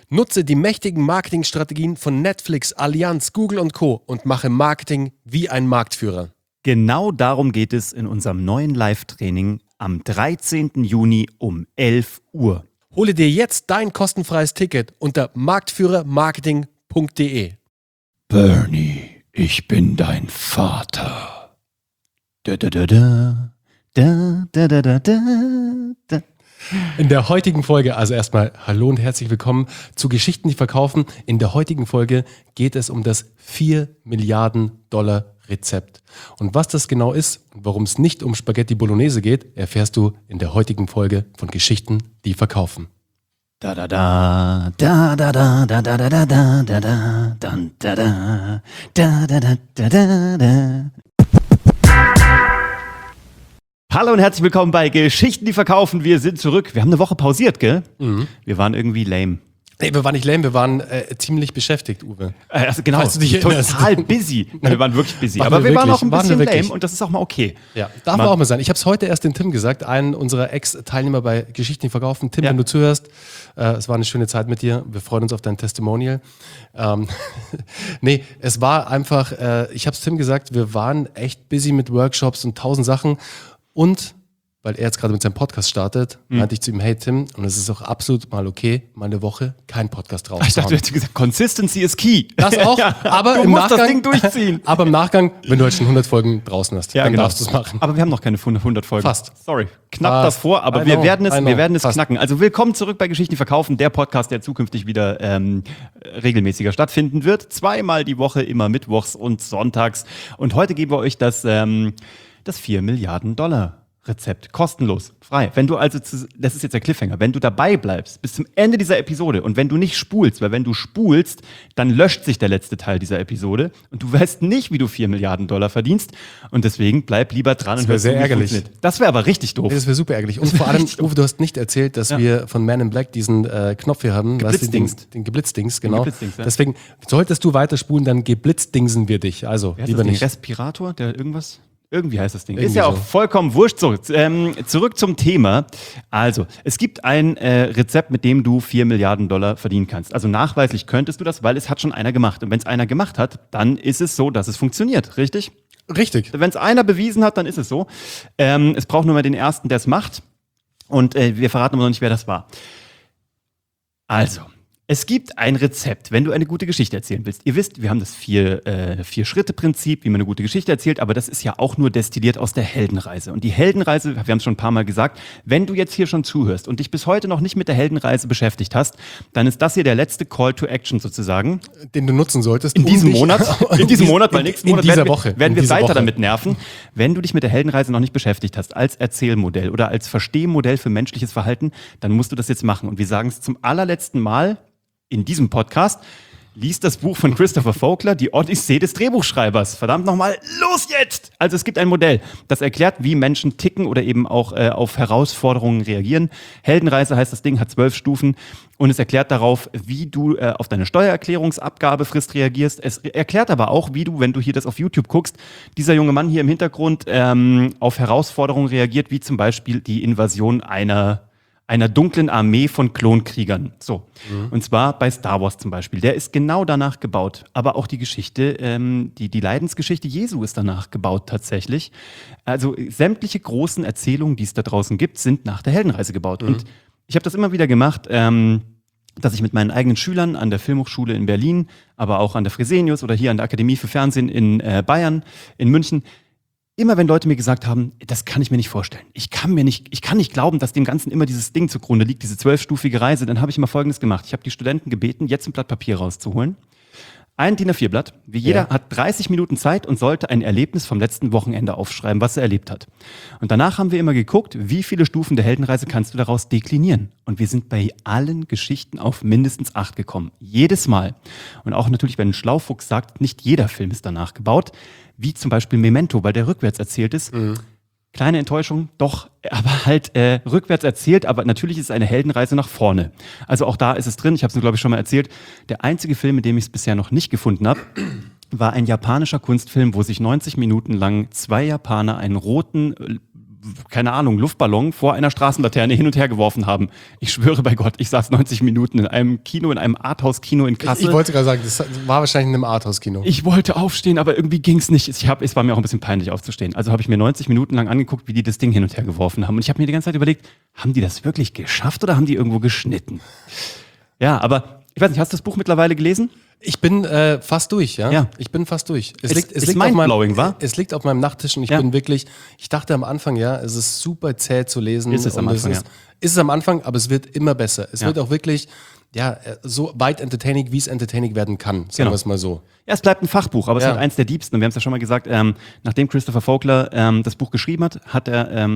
Nutze die mächtigen Marketingstrategien von Netflix, Allianz, Google und Co. und mache Marketing wie ein Marktführer. Genau darum geht es in unserem neuen Live-Training am 13. Juni um 11 Uhr. Hole dir jetzt dein kostenfreies Ticket unter marktführermarketing.de. Bernie, ich bin dein Vater. Da, da, da, da. Da, da, da, da, da, da. In der heutigen Folge, also erstmal hallo und herzlich willkommen zu Geschichten, die verkaufen. In der heutigen Folge geht es um das 4 Milliarden Dollar Rezept. Und was das genau ist und warum es nicht um Spaghetti Bolognese geht, erfährst du in der heutigen Folge von Geschichten, die verkaufen. Da da da da da da da da da da da da da da da da da da da da. Hallo und herzlich willkommen bei Geschichten, die verkaufen. Wir sind zurück. Wir haben eine Woche pausiert, gell? Mhm. Wir waren irgendwie lame. Nee, wir waren nicht lame, wir waren ziemlich beschäftigt, Uwe. Also genau, Falls du dich total busy. Nein, wir waren wirklich busy. Aber wir waren auch ein bisschen lame und das ist auch mal okay. Ja, darf man auch mal sein. Ich habe es heute erst dem Tim gesagt, einen unserer Ex-Teilnehmer bei Geschichten, die verkaufen. Tim, wenn du zuhörst, es war eine schöne Zeit mit dir. Wir freuen uns auf dein Testimonial. Nee, es war einfach, ich habe es Tim gesagt, wir waren echt busy mit Workshops und 1000 Sachen. Und weil er jetzt gerade mit seinem Podcast startet, meinte ich zu ihm, hey Tim, und es ist auch absolut mal okay, mal eine Woche kein Podcast rauszuhauen. Ich dachte, du hättest gesagt, Consistency is key. Das auch, aber du im musst Nachgang, das Ding durchziehen. Aber im Nachgang, wenn du halt schon 100 Folgen draußen hast, dann darfst du es machen. Aber wir haben noch keine 100 Folgen. Fast. Sorry, knapp davor, aber wir werden es Fast. knacken. Also willkommen zurück bei Geschichten, die verkaufen, der Podcast, der zukünftig wieder regelmäßiger stattfinden wird. 2-mal die Woche, immer mittwochs und sonntags. Und heute geben wir euch das 4 Milliarden Dollar Rezept, kostenlos, frei. Wenn du also, das ist jetzt der Cliffhanger, wenn du dabei bleibst bis zum Ende dieser Episode und wenn du nicht spulst, weil wenn du spulst, dann löscht sich der letzte Teil dieser Episode und du weißt nicht, wie du 4 Milliarden Dollar verdienst und deswegen bleib lieber dran und hör sehr ärgerlich. Das wäre aber richtig doof. Das wäre super ärgerlich. Und vor allem, Uwe, du hast nicht erzählt, dass wir von Man in Black diesen Knopf hier haben. Geblitzdings. Den Geblitzdings, genau. Geblitzdings, ja. Deswegen, solltest du weiterspulen, dann geblitzdingsen wir dich. Also, lieber nicht. Respirator, der irgendwas? Irgendwie heißt das Ding. Irgendwie ist ja auch so. vollkommen wurscht. So, zurück zum Thema. Also, es gibt ein Rezept, mit dem du 4 Milliarden Dollar verdienen kannst. Also nachweislich könntest du das, weil es hat schon einer gemacht. Und wenn es einer gemacht hat, dann ist es so, dass es funktioniert. Richtig? Richtig. Wenn es einer bewiesen hat, dann ist es so. Es braucht nur mal den Ersten, der es macht. Und wir verraten aber noch nicht, wer das war. Also, es gibt ein Rezept, wenn du eine gute Geschichte erzählen willst. Ihr wisst, wir haben das 4-Schritte-Prinzip, wie man eine gute Geschichte erzählt, aber das ist ja auch nur destilliert aus der Heldenreise. Und die Heldenreise, wir haben es schon ein paar Mal gesagt, wenn du jetzt hier schon zuhörst und dich bis heute noch nicht mit der Heldenreise beschäftigt hast, dann ist das hier der letzte Call to Action sozusagen. Den du nutzen solltest. In diesem Monat, weil nächsten Monat werden wir weiter Woche damit nerven. Wenn du dich mit der Heldenreise noch nicht beschäftigt hast, als Erzählmodell oder als Verstehmodell für menschliches Verhalten, dann musst du das jetzt machen. Und wir sagen es zum allerletzten Mal in diesem Podcast, lies das Buch von Christopher Vogler, Die Odyssee des Drehbuchschreibers. Verdammt nochmal, los jetzt! Also es gibt ein Modell, das erklärt, wie Menschen ticken oder eben auch auf Herausforderungen reagieren. Heldenreise heißt das Ding, hat 12 Stufen und es erklärt darauf, wie du auf deine Steuererklärungsabgabefrist reagierst. Es erklärt aber auch, wie du, wenn du hier das auf YouTube guckst, dieser junge Mann hier im Hintergrund auf Herausforderungen reagiert, wie zum Beispiel die Invasion einer dunklen Armee von Klonkriegern. So. Und zwar bei Star Wars zum Beispiel. Der ist genau danach gebaut. Aber auch die Geschichte, die Leidensgeschichte Jesu ist danach gebaut tatsächlich. Also sämtliche großen Erzählungen, die es da draußen gibt, sind nach der Heldenreise gebaut. Und ich habe das immer wieder gemacht, dass ich mit meinen eigenen Schülern an der Filmhochschule in Berlin, aber auch an der Fresenius oder hier an der Akademie für Fernsehen in Bayern, in München, immer wenn Leute mir gesagt haben, das kann ich mir nicht vorstellen. Ich kann nicht glauben, dass dem Ganzen immer dieses Ding zugrunde liegt, diese 12-stufige Reise. Dann habe ich immer Folgendes gemacht. Ich habe die Studenten gebeten, jetzt ein Blatt Papier rauszuholen. Ein DIN A4-Blatt. Wie jeder hat 30 Minuten Zeit und sollte ein Erlebnis vom letzten Wochenende aufschreiben, was er erlebt hat. Und danach haben wir immer geguckt, wie viele Stufen der Heldenreise kannst du daraus deklinieren. Und wir sind bei allen Geschichten auf mindestens 8 gekommen. Jedes Mal. Und auch natürlich, wenn ein Schlaufuchs sagt, nicht jeder Film ist danach gebaut. Wie zum Beispiel Memento, weil der rückwärts erzählt ist. Kleine Enttäuschung, doch, aber halt rückwärts erzählt, aber natürlich ist es eine Heldenreise nach vorne. Also auch da ist es drin, ich habe es, glaube ich, schon mal erzählt. Der einzige Film, in dem ich es bisher noch nicht gefunden habe, war ein japanischer Kunstfilm, wo sich 90 Minuten lang 2 Japaner einen roten keine Ahnung, Luftballon vor einer Straßenlaterne hin und her geworfen haben. Ich schwöre bei Gott, ich saß 90 Minuten in einem Kino, in einem Arthouse-Kino in Kassel. Ich wollte gerade sagen, das war wahrscheinlich in einem Arthouse-Kino. Ich wollte aufstehen, aber irgendwie ging es nicht. Es war mir auch ein bisschen peinlich aufzustehen. Also habe ich mir 90 Minuten lang angeguckt, wie die das Ding hin und her geworfen haben. Und ich habe mir die ganze Zeit überlegt, haben die das wirklich geschafft oder haben die irgendwo geschnitten? Ja, aber ich weiß nicht, hast du das Buch mittlerweile gelesen? Ich bin fast durch, ja? Ja. Ich bin fast durch. Es liegt mindblowing, wa? Es liegt auf meinem Nachttisch und ich bin wirklich, ich dachte am Anfang, ja, es ist super zäh zu lesen. Ist es am Anfang, ist es am Anfang, aber es wird immer besser. Es wird auch wirklich, ja, so weit entertaining, wie es entertaining werden kann, sagen wir es mal so. Ja, es bleibt ein Fachbuch, aber es ist halt eins der diebsten. Und wir haben es ja schon mal gesagt, nachdem Christopher Vogler das Buch geschrieben hat, hat er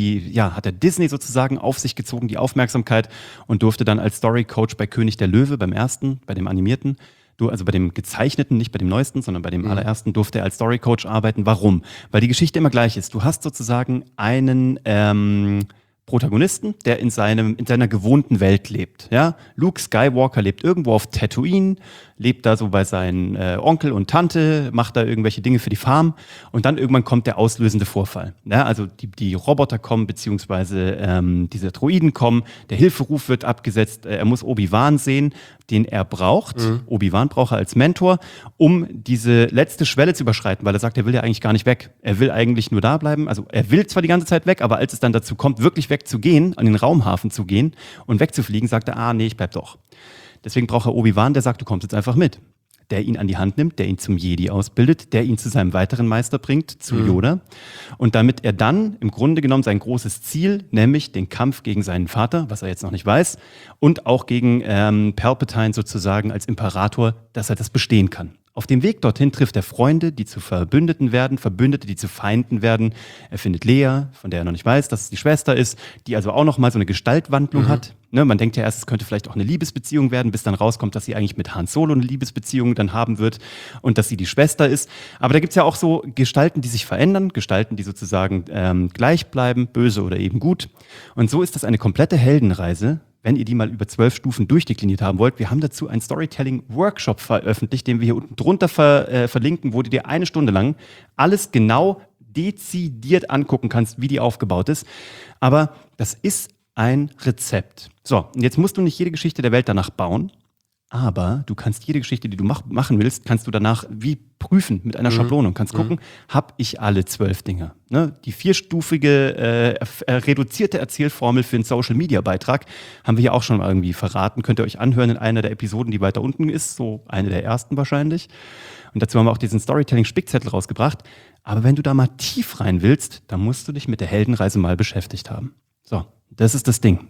Disney sozusagen auf sich gezogen, die Aufmerksamkeit, und durfte dann als Story-Coach bei König der Löwe, beim ersten, bei dem animierten, also bei dem gezeichneten, nicht bei dem neuesten, sondern bei dem allerersten, durfte er als Story-Coach arbeiten. Warum? Weil die Geschichte immer gleich ist. Du hast sozusagen einen Protagonisten, der in seiner gewohnten Welt lebt. Ja? Luke Skywalker lebt irgendwo auf Tatooine, lebt da so bei seinen Onkel und Tante, macht da irgendwelche Dinge für die Farm, und dann irgendwann kommt der auslösende Vorfall. Ja? Also die Roboter kommen, beziehungsweise diese Droiden kommen, der Hilferuf wird abgesetzt, er muss Obi-Wan sehen, den er braucht. Obi-Wan braucht er als Mentor, um diese letzte Schwelle zu überschreiten, weil er sagt, er will ja eigentlich gar nicht weg. Er will eigentlich nur da bleiben. Also er will zwar die ganze Zeit weg, aber als es dann dazu kommt, wirklich wegzugehen, an den Raumhafen zu gehen und wegzufliegen, sagt er, nee, ich bleib doch. Deswegen braucht er Obi-Wan, der sagt, du kommst jetzt einfach mit. Der ihn an die Hand nimmt, der ihn zum Jedi ausbildet, der ihn zu seinem weiteren Meister bringt, zu Yoda. Und damit er dann im Grunde genommen sein großes Ziel, nämlich den Kampf gegen seinen Vater, was er jetzt noch nicht weiß, und auch gegen Palpatine sozusagen als Imperator, dass er das bestehen kann. Auf dem Weg dorthin trifft er Freunde, die zu Verbündeten werden, Verbündete, die zu Feinden werden. Er findet Lea, von der er noch nicht weiß, dass es die Schwester ist, die also auch noch mal so eine Gestaltwandlung hat. Ne, man denkt ja erst, es könnte vielleicht auch eine Liebesbeziehung werden, bis dann rauskommt, dass sie eigentlich mit Han Solo eine Liebesbeziehung dann haben wird und dass sie die Schwester ist. Aber da gibt's ja auch so Gestalten, die sich verändern, Gestalten, die sozusagen gleich bleiben, böse oder eben gut. Und so ist das eine komplette Heldenreise, wenn ihr die mal über 12 Stufen durchdekliniert haben wollt. Wir haben dazu einen Storytelling-Workshop veröffentlicht, den wir hier unten drunter verlinken, wo du dir 1 Stunde lang alles genau dezidiert angucken kannst, wie die aufgebaut ist. Aber das ist ein Rezept. So, und jetzt musst du nicht jede Geschichte der Welt danach bauen, aber du kannst jede Geschichte, die du machen willst, kannst du danach wie prüfen mit einer Schablone und kannst gucken, habe ich alle 12 Dinge. Ne? Die 4-stufige reduzierte Erzählformel für einen Social-Media-Beitrag haben wir ja auch schon mal irgendwie verraten. Könnt ihr euch anhören in einer der Episoden, die weiter unten ist, so eine der ersten wahrscheinlich. Und dazu haben wir auch diesen Storytelling-Spickzettel rausgebracht. Aber wenn du da mal tief rein willst, dann musst du dich mit der Heldenreise mal beschäftigt haben. So, das ist das Ding.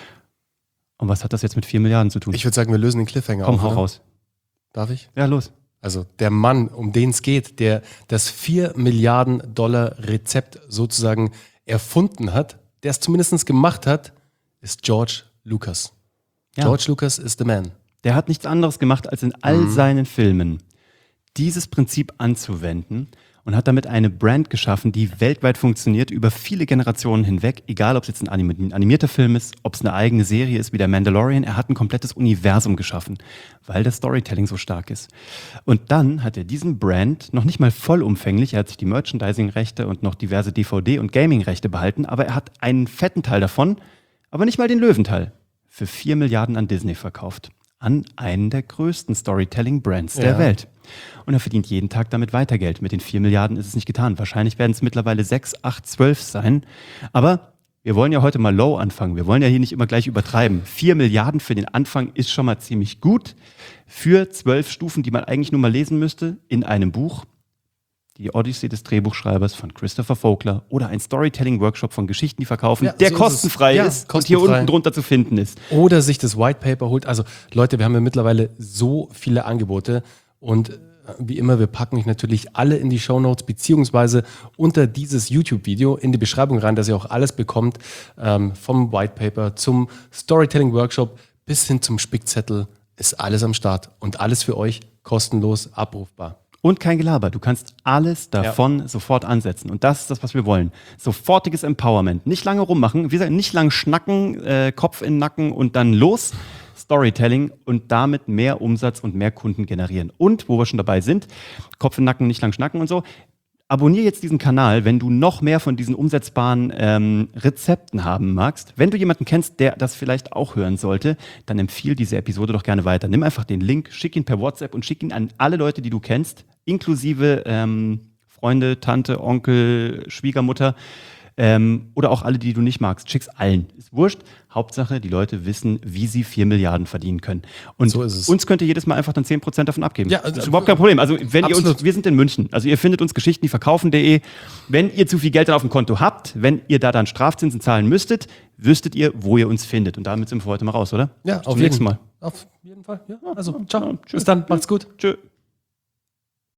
Und was hat das jetzt mit 4 Milliarden zu tun? Ich würde sagen, wir lösen den Cliffhanger Komm, auf. hau Oder? raus. Darf ich? Ja, los. Also der Mann, um den es geht, der das 4 Milliarden Dollar Rezept sozusagen erfunden hat, der es zumindest gemacht hat, ist George Lucas. Ja. George Lucas ist the man. Der hat nichts anderes gemacht, als in all seinen Filmen dieses Prinzip anzuwenden und hat damit eine Brand geschaffen, die weltweit funktioniert, über viele Generationen hinweg, egal ob es jetzt ein animierter Film ist, ob es eine eigene Serie ist wie der Mandalorian. Er hat ein komplettes Universum geschaffen, weil das Storytelling so stark ist. Und dann hat er diesen Brand noch nicht mal vollumfänglich, er hat sich die Merchandising-Rechte und noch diverse DVD- und Gaming-Rechte behalten, aber er hat einen fetten Teil davon, aber nicht mal den Löwenteil, für 4 Milliarden an Disney verkauft. An einen der größten Storytelling-Brands der Welt. Und er verdient jeden Tag damit weiter Geld. Mit den 4 Milliarden ist es nicht getan. Wahrscheinlich werden es mittlerweile 6, 8, 12 sein. Aber wir wollen ja heute mal low anfangen. Wir wollen ja hier nicht immer gleich übertreiben. 4 Milliarden für den Anfang ist schon mal ziemlich gut. Für 12 Stufen, die man eigentlich nur mal lesen müsste, in einem Buch. Die Odyssee des Drehbuchschreibers von Christopher Vogler oder ein Storytelling-Workshop von Geschichten, die verkaufen, der so kostenfrei ist und hier unten drunter zu finden ist. Oder sich das White Paper holt. Also Leute, wir haben ja mittlerweile so viele Angebote und wie immer, wir packen euch natürlich alle in die Shownotes beziehungsweise unter dieses YouTube-Video in die Beschreibung rein, dass ihr auch alles bekommt, vom White Paper zum Storytelling-Workshop bis hin zum Spickzettel ist alles am Start und alles für euch kostenlos abrufbar. Und kein Gelaber. Du kannst alles davon sofort ansetzen. Und das ist das, was wir wollen. Sofortiges Empowerment. Nicht lange rummachen. Wie gesagt, nicht lang schnacken, Kopf in den Nacken und dann los. Storytelling und damit mehr Umsatz und mehr Kunden generieren. Und, wo wir schon dabei sind, Kopf in den Nacken, nicht lang schnacken und so. Abonniere jetzt diesen Kanal, wenn du noch mehr von diesen umsetzbaren Rezepten haben magst. Wenn du jemanden kennst, der das vielleicht auch hören sollte, dann empfiehl diese Episode doch gerne weiter. Nimm einfach den Link, schick ihn per WhatsApp und schick ihn an alle Leute, die du kennst, inklusive Freunde, Tante, Onkel, Schwiegermutter oder auch alle, die du nicht magst. Schick's allen. Ist wurscht. Hauptsache, die Leute wissen, wie sie 4 Milliarden verdienen können. Und so ist es. uns könnt ihr jedes Mal einfach dann 10% davon abgeben. Ja, das ist überhaupt kein Problem. Also wenn ihr uns, wir sind in München. Also ihr findet uns geschichtendieverkaufen.de. Wenn ihr zu viel Geld dann auf dem Konto habt, wenn ihr da dann Strafzinsen zahlen müsstet, wüsstet ihr, wo ihr uns findet. Und damit sind wir heute mal raus, oder? Ja, Bis zum nächsten Mal. Auf jeden Fall. Ja, also, ciao. Bis dann. Macht's gut. Tschö.